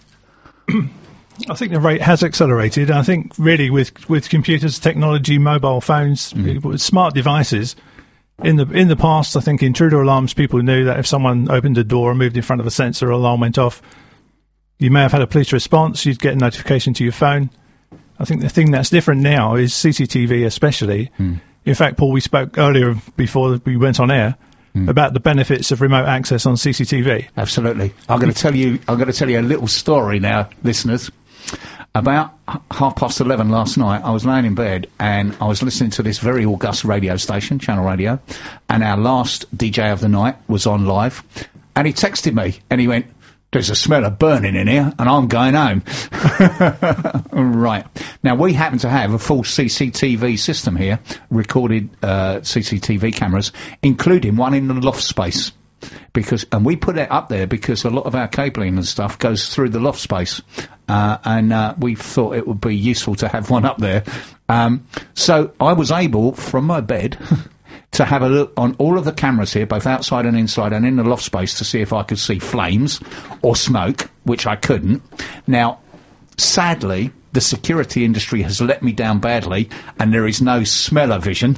I think the rate has accelerated. I think really with computers, technology, mobile phones, smart devices. In the past, I think intruder alarms, people knew that if someone opened a door and moved in front of a sensor, alarm went off. You may have had a police response. You'd get a notification to your phone. I think the thing that's different now is CCTV, especially. In fact, Paul, we spoke earlier before we went on air about the benefits of remote access on CCTV. Absolutely. I'm going to tell you a little story now, listeners. About 11:30 last night, I was laying in bed and I was listening to this very august radio station, Channel Radio, and our last DJ of the night was on live, and he texted me and he went, "There's a smell of burning in here and I'm going home." Right. Now, we happen to have a full CCTV system here, recorded CCTV cameras, including one in the loft space. And we put it up there because a lot of our cabling and stuff goes through the loft space, and we thought it would be useful to have one up there. So I was able, from my bed, to have a look on all of the cameras here, both outside and inside, and in the loft space, to see if I could see flames or smoke, which I couldn't. Now, sadly, the security industry has let me down badly, and there is no smell-o-vision.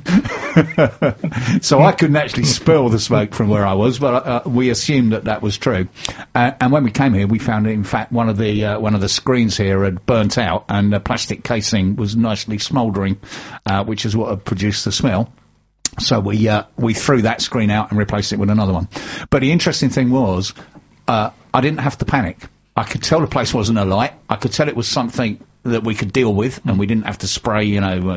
So I couldn't actually smell the smoke from where I was, but we assumed that was true. And when we came here, we found that, in fact, one of the screens here had burnt out, and the plastic casing was nicely smouldering, which is what had produced the smell. So we threw that screen out and replaced it with another one. But the interesting thing was, I didn't have to panic. I could tell the place wasn't alight. I could tell it was something that we could deal with, and we didn't have to spray,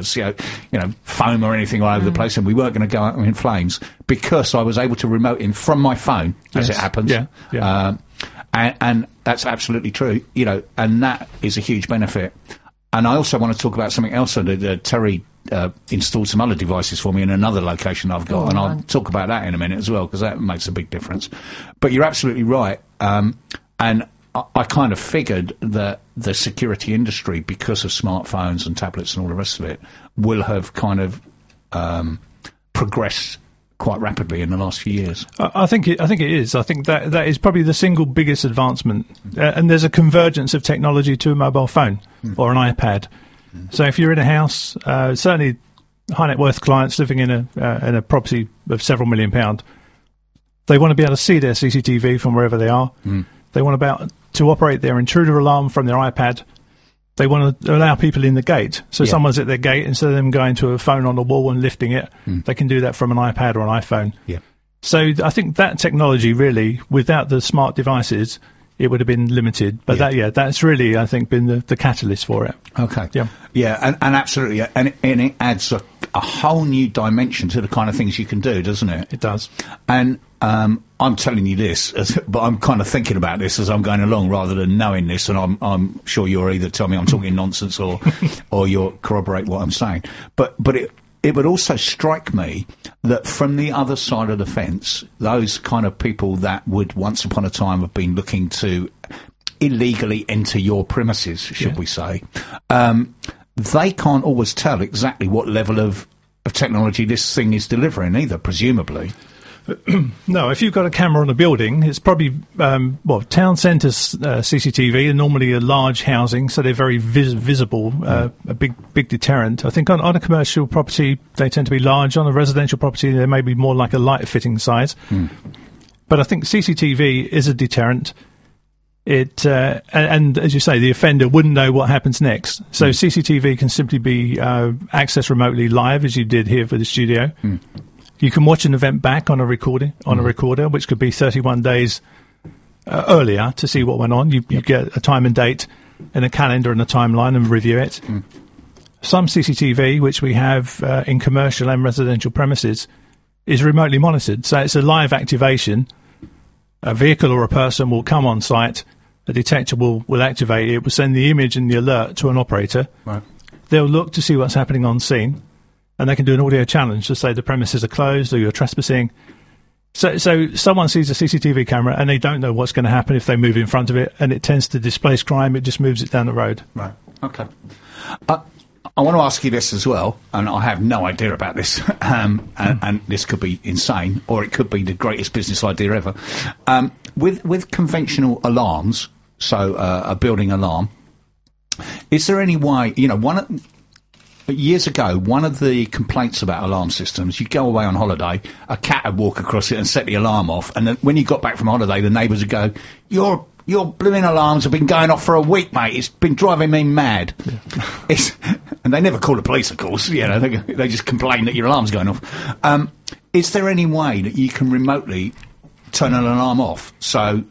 foam or anything all over the place, and we weren't going to go out in flames, because I was able to remote in from my phone, as it happens. Yeah. And that's absolutely true, and that is a huge benefit. And I also want to talk about something else. Terry installed some other devices for me in another location I've got, and I'll talk about that in a minute as well, because that makes a big difference. But you're absolutely right, and I kind of figured that the security industry, because of smartphones and tablets and all the rest of it, will have kind of progressed quite rapidly in the last few years. I think it is. I think that is probably the single biggest advancement. And there's a convergence of technology to a mobile phone or an iPad. So if you're in a house, certainly high net worth clients living in a property of several £1 million, they want to be able to see their CCTV from wherever they are. They want to operate their intruder alarm from their iPad. They want to allow people in the gate. So someone's at their gate, instead of them going to a phone on the wall and lifting it, they can do that from an iPad or an iPhone. Yeah. So I think that technology really, without the smart devices, it would have been limited. But that's really, I think, been the catalyst for it. Okay. Yeah. Yeah, and absolutely. And it adds a whole new dimension to the kind of things you can do, doesn't it? It does. And I'm telling you this, but I'm kind of thinking about this as I'm going along rather than knowing this, and I'm sure you'll either tell me I'm talking nonsense or you'll corroborate what I'm saying. But it would also strike me that from the other side of the fence, those kind of people that would once upon a time have been looking to illegally enter your premises, should we say, they can't always tell exactly what level of technology this thing is delivering either, presumably. No, if you've got a camera on a building, it's probably, town centres CCTV are normally a large housing, so they're very visible, a big deterrent. I think on a commercial property, they tend to be large. On a residential property, they may be more like a light fitting size. But I think CCTV is a deterrent. And as you say, the offender wouldn't know what happens next. So CCTV can simply be accessed remotely live, as you did here for the studio. You can watch an event back on a recorder, which could be 31 days earlier to see what went on. You get a time and date and a calendar and a timeline and review it. Some CCTV, which we have in commercial and residential premises, is remotely monitored. So it's a live activation. A vehicle or a person will come on site, a detector will activate it, will send the image and the alert to an operator. Right. They'll look to see what's happening on scene, and they can do an audio challenge to say the premises are closed or you're trespassing. So someone sees a CCTV camera and they don't know what's going to happen if they move in front of it, and it tends to displace crime. It just moves it down the road. Right. Okay. I want to ask you this as well, and I have no idea about this, and this could be insane, or it could be the greatest business idea ever. With conventional alarms, so a building alarm, is there any way, years ago, one of the complaints about alarm systems, you'd go away on holiday, a cat would walk across it and set the alarm off, and then when you got back from holiday, the neighbours would go, Your blooming alarms have been going off for a week, mate. It's been driving me mad. Yeah. And they never call the police, of course. They just complain that your alarm's going off. Is there any way that you can remotely turn an alarm off? So,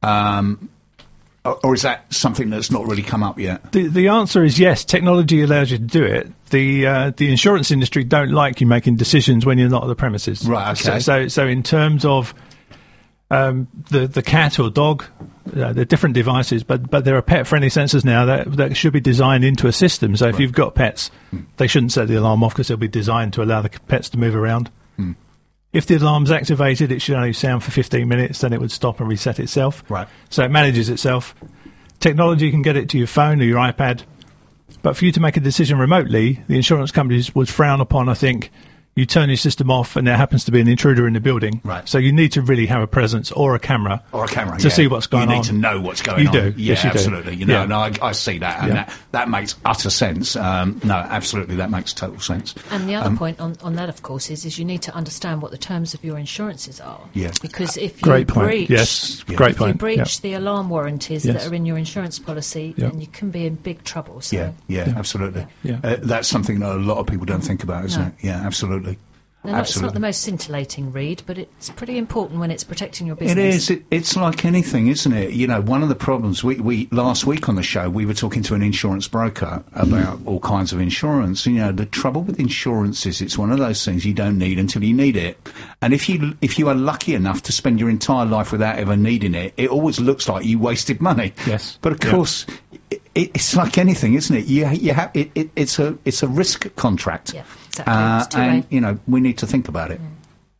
or is that something that's not really come up yet? The answer is yes. Technology allows you to do it. The insurance industry don't like you making decisions when you're not at the premises. Right. Okay. So in terms of the cat or dog, they're different devices, but there are pet-friendly sensors now that should be designed into a system. So if you've got pets, they shouldn't set the alarm off because they'll be designed to allow the pets to move around. If the alarm's activated, it should only sound for 15 minutes, then it would stop and reset itself. Right. So it manages itself. Technology can get it to your phone or your iPad, but for you to make a decision remotely, the insurance companies would frown upon, I think, you turn your system off and there happens to be an intruder in the building. Right. So you need to really have a presence or a camera. To see what's going on. You need to know what's going on. You do. Yeah, Yes, you absolutely. do. You know, Yeah. and I see that, and that makes utter sense. No, absolutely, that makes total sense. And the other point on that, of course, is you need to understand what the terms of your insurances are. Yeah. Because if you Great point. breach, Yes, great if point. you breach the alarm warranties Yes. that are in your insurance policy, Yeah. then you can be in big trouble. So. Yeah, absolutely. Yeah. That's something that a lot of people don't think about, isn't No. it? Yeah, absolutely. It's not the most scintillating read, but it's pretty important when it's protecting your It business. is. It's like anything, isn't it? You know, one of the problems we last week on the show we were talking to an insurance broker about all kinds of insurance. You know, the trouble with insurance is it's one of those things you don't need until you need it. And if you are lucky enough to spend your entire life without ever needing it, it always looks like you wasted money. Yes. But of course, it's like anything, isn't it? You have it's a risk contract. Yeah, exactly. It's two-way. And you know, we need to think about it.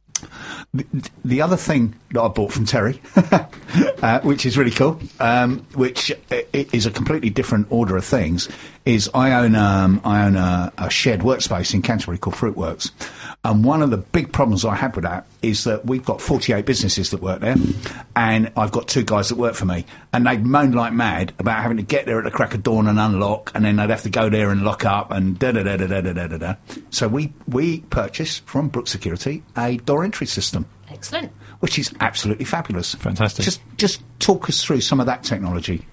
The other thing that I bought from Terry, which is really cool, which is a completely different order of things, is I own a shared workspace in Canterbury called Fruitworks, and one of the big problems I had with that is that we've got 48 businesses that work there, and I've got 2 guys that work for me, and they moaned like mad about having to get there at the crack of dawn and unlock, and then they'd have to go there and lock up and da da da da da da da da. So we purchased from Brook Security a door entry system. Excellent. Which is absolutely fabulous. Fantastic. Just talk us through some of that technology.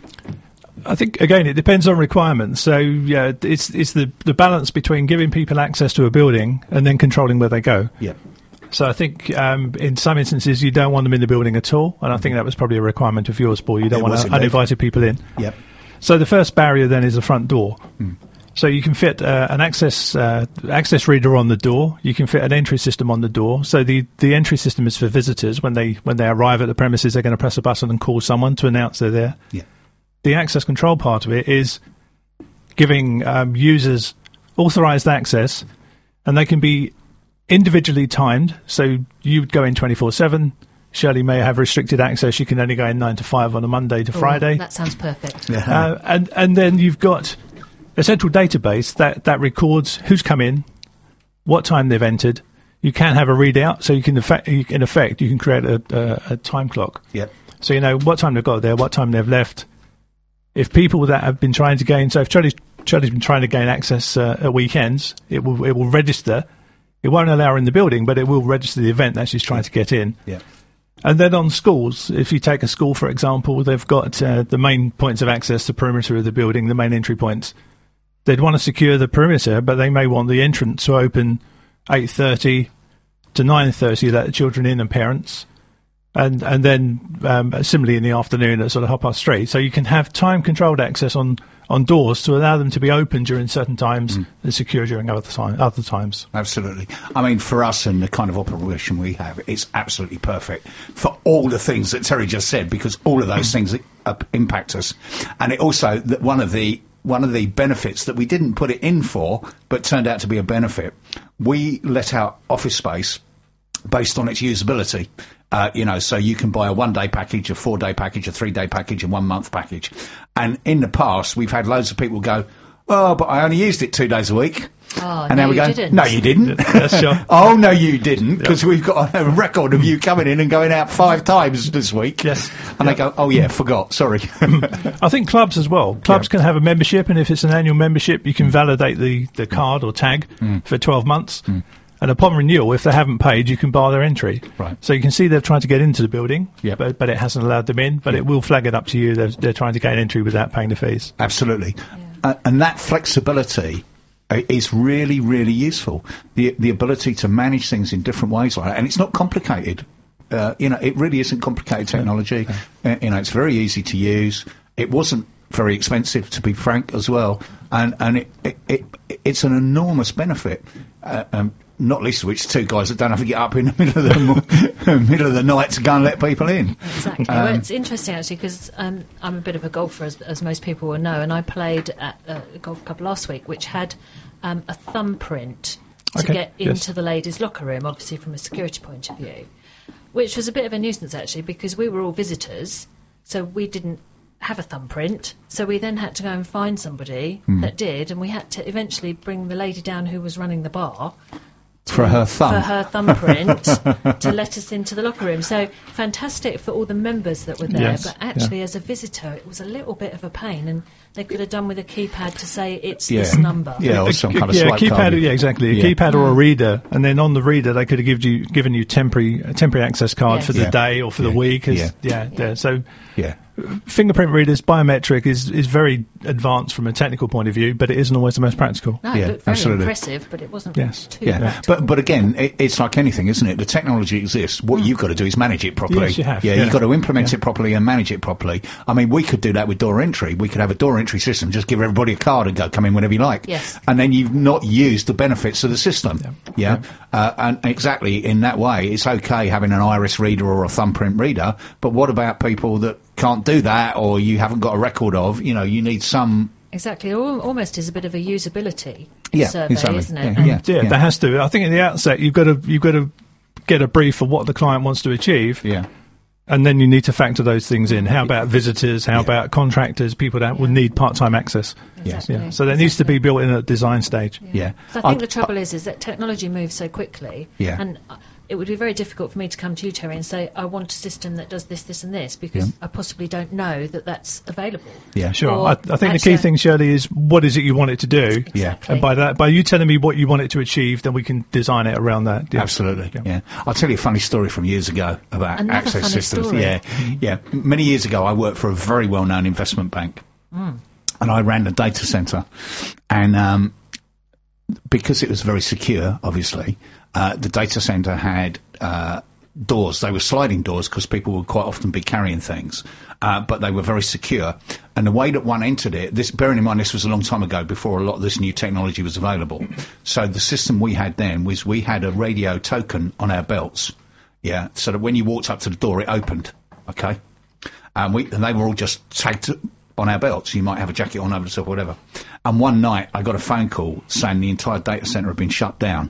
I think, again, it depends on requirements. So, yeah, it's the balance between giving people access to a building and then controlling where they go. Yeah. So I think in some instances you don't want them in the building at all, and I think that was probably a requirement of yours, Paul. You don't want uninvited people in. Yep. So the first barrier then is the front door. Mm. So you can fit an access reader on the door. You can fit an entry system on the door. So the entry system is for visitors. When they arrive at the premises, they're going to press a button and call someone to announce they're there. Yeah. The access control part of it is giving users authorized access, and they can be individually timed. So you'd go in 24/7. Shirley may have restricted access. You can only go in 9 to 5 on a Monday to Friday. That sounds perfect. And then you've got a central database that records who's come in, what time they've entered. You can have a readout, so you can in effect you can create a time clock. Yep. So you know what time they've got there, what time they've left. If people that have been trying to gain, so if Charlie's been trying to gain access at weekends, it will register. It won't allow her in the building, but it will register the event that she's trying to get in. Yeah. And then on schools, if you take a school, for example, they've got the main points of access, the perimeter of the building, the main entry points. They'd want to secure the perimeter, but they may want the entrance to open 8:30 to 9:30, let the children in and parents. And then similarly in the afternoon at sort of 3:30. So you can have time-controlled access on doors to allow them to be open during certain times and secure during other times. Absolutely. I mean, for us and the kind of operation we have, it's absolutely perfect for all the things that Terry just said, because all of those things impact us. And it also, one of the benefits that we didn't put it in for, but turned out to be a benefit, we let out office space based on its usability. So you can buy a 1-day package, a 4-day package, a 3-day package, a 1-month package. And in the past, we've had loads of people go, oh, but I only used it 2 days a week. Oh, and no, now we go, didn't. no, you didn't. That's sure. Oh, no, you didn't, because we've got a record of you coming in and going out 5 times this week. Yes. And they go, oh, yeah, forgot, sorry. I think clubs as well. Clubs can have a membership, and if it's an annual membership, you can validate the card or tag for 12 months. And upon renewal, if they haven't paid, you can bar their entry. Right. So you can see they're trying to get into the building, Yep. but it hasn't allowed them in. But it will flag it up to you. They're trying to gain entry without paying the fees. Absolutely. And that flexibility is really, really useful. The ability to manage things in different ways like that. And it's not complicated. It really isn't complicated technology. It's very easy to use. It wasn't very expensive, to be frank, as well. And it's an enormous benefit. Not least of which 2 guys that don't have to get up in the middle of the night to go and let people in. Exactly. Well, it's interesting actually because I'm a bit of a golfer, as most people will know, and I played at a golf club last week which had a thumbprint to get into the ladies' locker room, obviously from a security point of view, which was a bit of a nuisance actually because we were all visitors, so we didn't have a thumbprint, so we then had to go and find somebody that did, and we had to eventually bring the lady down who was running the bar for her thumb. For her thumbprint to let us into the locker room. So fantastic for all the members that were there, Yes, but actually as a visitor it was a little bit of a pain, and they could have done with a keypad to say it's this number. Yeah, or some kind of a swipe keypad. card. Yeah, exactly. A Yeah. keypad or a reader, and then on the reader they could have given you temporary access card Yes. for the Yeah. day or for the week. Yeah. So Yeah. fingerprint readers, biometric is very advanced from a technical point of view, but it isn't always the most practical. No, Yeah, it looked very absolutely. impressive, but it wasn't Yes. too Yeah, practical. but again, it's like anything, isn't it? The technology exists. What you've got to do is manage it properly. Yes, you have. Yeah, Yeah. you've got to implement it properly and manage it properly. I mean, we could do that with door entry. We could have a door entry system, just give everybody a card and go, come in whenever you like. Yes. And then you've not used the benefits of the system. Yeah. And exactly in that way, it's okay having an iris reader or a thumbprint reader, but what about people that can't do that, or you haven't got a record of? You know, you need some. Exactly, almost is a bit of a usability Yeah, survey, exactly. isn't it? Yeah, And Yeah, there has to. I think at the outset you've got to get a brief for what the client wants to achieve. Yeah. And then you need to factor those things in. How about visitors? How about contractors? People that would need part-time access. Exactly. Yeah. So that needs to be built in at design stage. Yeah. So I think the trouble is that technology moves so quickly, Yeah. and it would be very difficult for me to come to you, Terry, and say, I want a system that does this, this and this, because I possibly don't know that that's available. Yeah, Sure. Or I think the actually- key thing, Shirley, is what is it you want it to do? Yeah. And by you telling me what you want it to achieve, then we can design it around that. Yeah. Absolutely, yeah. I'll tell you a funny story from years ago about Another access funny systems. story. Yeah. Many years ago, I worked for a very well-known investment bank, and I ran a data center, and because it was very secure, obviously, the data center had doors. They were sliding doors because people would quite often be carrying things, but they were very secure. And the way that one entered it, bearing in mind this was a long time ago before a lot of this new technology was available. So the system we had then was we had a radio token on our belts, so that when you walked up to the door, it opened, okay? And they were all just tagged on our belts. You might have a jacket on over the top or whatever. And one night I got a phone call saying the entire data center had been shut down.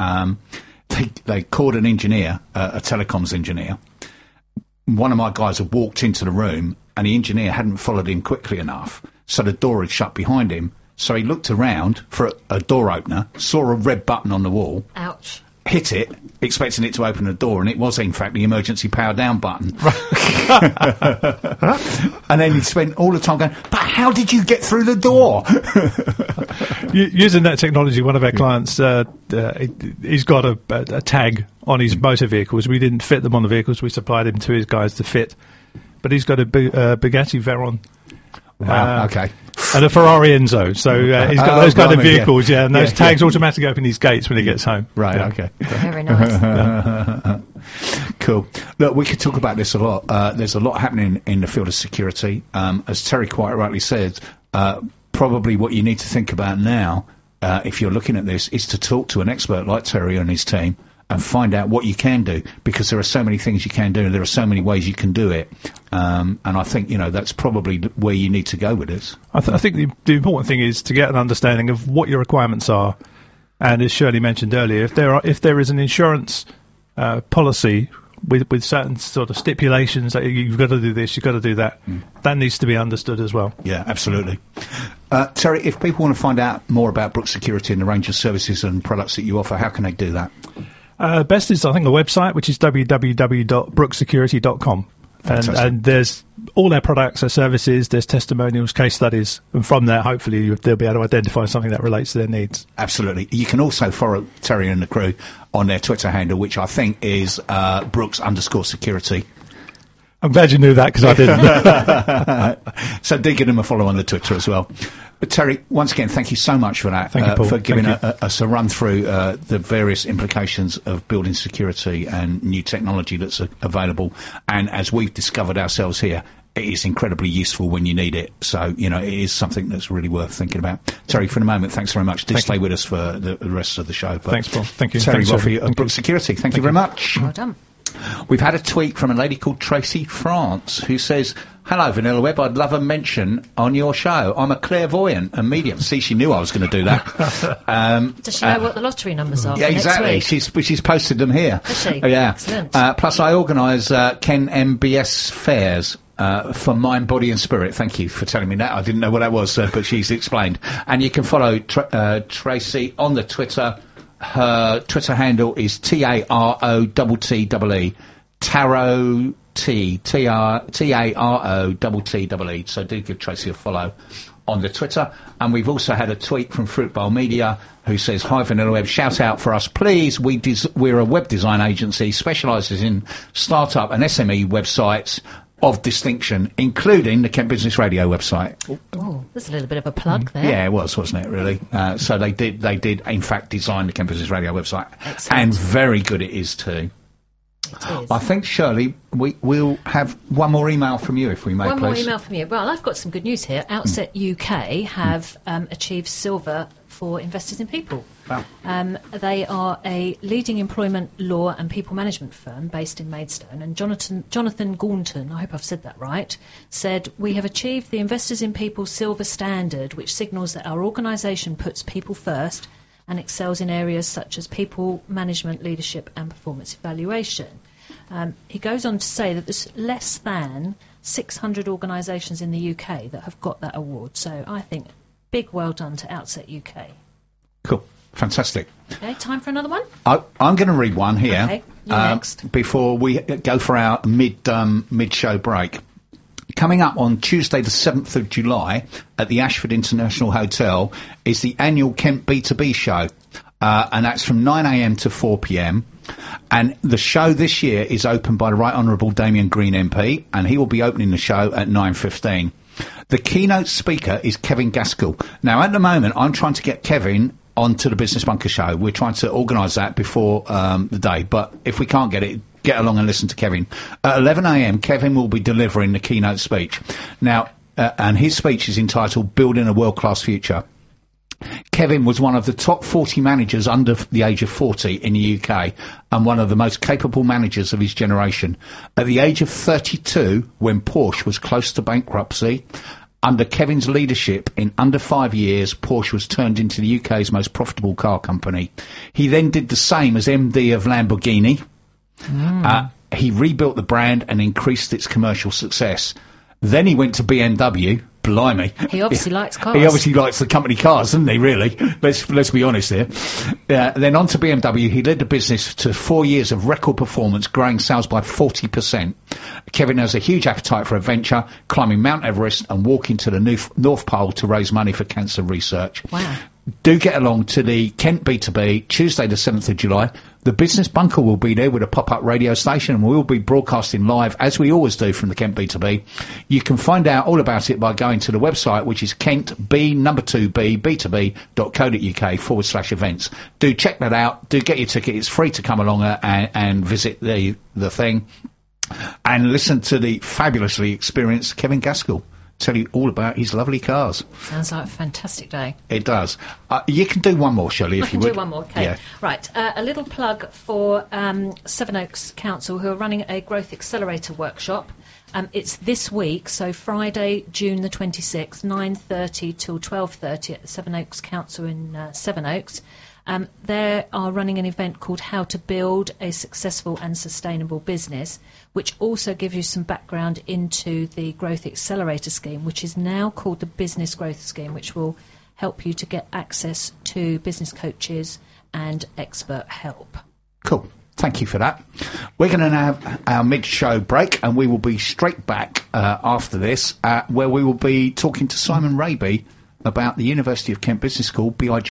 They called an engineer, a telecoms engineer. One of my guys had walked into the room and the engineer hadn't followed him quickly enough, so the door had shut behind him. So he looked around for a door opener, saw a red button on the wall. Ouch. Hit it, expecting it to open the door, and it was in fact the emergency power down button. And then he spent all the time going, but how did you get through the door? Using that technology, one of our clients, he's got a tag on his motor vehicles. We didn't fit them on the vehicles. We supplied him to his guys to fit. But he's got a Bugatti Veyron. Wow, okay. And a Ferrari Enzo. So he's got those kind of blimey, vehicles, and those Yeah, tags yeah. automatically open his gates when he gets home. Right, Yeah. okay. Very nice. Cool. Look, we could talk about this a lot. There's a lot happening in the field of security. As Terry quite rightly said, probably what you need to think about now, if you're looking at this, is to talk to an expert like Terry and his team and find out what you can do, because there are so many things you can do and there are so many ways you can do it. And I think, that's probably where you need to go with this. I think the important thing is to get an understanding of what your requirements are, and as Shirley mentioned earlier, if there is an insurance policy with certain sort of stipulations that you've got to do this, you've got to do that, that needs to be understood as well. Yeah, absolutely. Terry, if people want to find out more about Brooks Security and the range of services and products that you offer, how can they do that? Best is, I think, the website, which is www.brookssecurity.com. And there's all our products, our services, there's testimonials, case studies, and from there, hopefully, they'll be able to identify something that relates to their needs. Absolutely. You can also follow Terry and the crew on their Twitter handle, which I think is Brooks_security. I'm glad you knew that, because I didn't. So do give them a follow on the Twitter as well. But Terry, once again, thank you so much for that. Thank you, Paul. For giving Thank you. us a run through the various implications of building security and new technology that's available. And as we've discovered ourselves here, it is incredibly useful when you need it. So, it is something that's really worth thinking about. Terry, for the moment, thanks very much. Do stay with us for the rest of the show. But Thanks, Paul. Thank you. Terry Thanks, Roffey Terry. of Brooks Security. Thank you very much. Well done. We've had a tweet from a lady called Tracy France who says, "Hello, Vanilla Web. I'd love a mention on your show. I'm a clairvoyant and medium." See, she knew I was going to do that. Does she know what the lottery numbers are? Yeah, for exactly. Next week? She's posted them here. Has she? Yeah. Excellent. Plus, I organise Ken MBS fairs. For Mind, Body and Spirit. Thank you for telling me that. I didn't know what that was, but she's explained. And you can follow Tracy on the Twitter Her Twitter handle is TAROTTEE. Tarot TAROTTEE. So do give Tracy a follow on the Twitter. And we've also had a tweet from Fruit Bowl Media who says, "Hi Vanilla Web, shout out for us please. We're a web design agency, specialises in startup and SME websites of distinction, including the Kent Business Radio website." Oh, there's a little bit of a plug there. Yeah, it was, wasn't it, really? So they did, in fact, design the Kent Business Radio website. Excellent. And very good it is, too. It is. I think, Shirley, we'll have one more email from you, if we may, One please. more email from you. Well, I've got some good news here. Outset UK have achieved silver for Investors in People. Wow. They are a leading employment law and people management firm based in Maidstone, and Jonathan Gaunton, I hope I've said that right, said, "We have achieved the Investors in People silver standard, which signals that our organisation puts people first and excels in areas such as people management, leadership and performance evaluation." He goes on to say that there's less than 600 organisations in the UK that have got that award. So I think big well done to Outset UK. Cool. Fantastic. Okay, time for another one? I'm going to read one here. Okay, you're next. Before we go for our mid-show break. Coming up on Tuesday the 7th of July at the Ashford International Hotel is the annual Kent B2B show. And that's from 9 a.m. to 4 p.m. And the show this year is opened by the Right Honourable Damien Green MP, and he will be opening the show at 9:15. The keynote speaker is Kevin Gaskell. Now, at the moment, I'm trying to get Kevin onto the Business Bunker show. We're trying to organise that before the day, but if we can't get it, get along and listen to Kevin. At 11 a.m, Kevin will be delivering the keynote speech. Now, and his speech is entitled Building a World-Class Future. Kevin was one of the top 40 managers under the age of 40 in the UK and one of the most capable managers of his generation. At the age of 32, when Porsche was close to bankruptcy, under Kevin's leadership, in under 5 years, Porsche was turned into the UK's most profitable car company. He then did the same as MD of Lamborghini. He rebuilt the brand and increased its commercial success. Then he went to BMW. Blimey. He obviously likes cars. He obviously likes the company cars, doesn't he, really? Let's be honest here. Then on to BMW. He led the business to 4 years of record performance, growing sales by 40%. Kevin has a huge appetite for adventure, climbing Mount Everest and walking to the North Pole to raise money for cancer research. Wow. Do get along to the Kent B2B, Tuesday the 7th of July. The Business Bunker will be there with a pop-up radio station, and we'll be broadcasting live, as we always do, from the Kent B2B. You can find out all about it by going to the website, which is kentb2b.co.uk/events. Do check that out. Do get your ticket. It's free to come along and visit the thing. And listen to the fabulously experienced Kevin Gaskell tell you all about his lovely cars. Sounds like a fantastic day. It does. You can do one more, Shirley, if you would. I can do one more, okay. Yeah. Right, a little plug for Sevenoaks Council, who are running a Growth Accelerator workshop. It's this week, so Friday, June the 26th, 9:30 till 12:30 at the Sevenoaks Council in Sevenoaks. They are running an event called How to Build a Successful and Sustainable Business, which also gives you some background into the Growth Accelerator Scheme, which is now called the Business Growth Scheme, which will help you to get access to business coaches and expert help. Cool. Thank you for that. We're going to have our mid-show break, and we will be straight back after this, where we will be talking to Simon Raby about the University of Kent Business School, BIG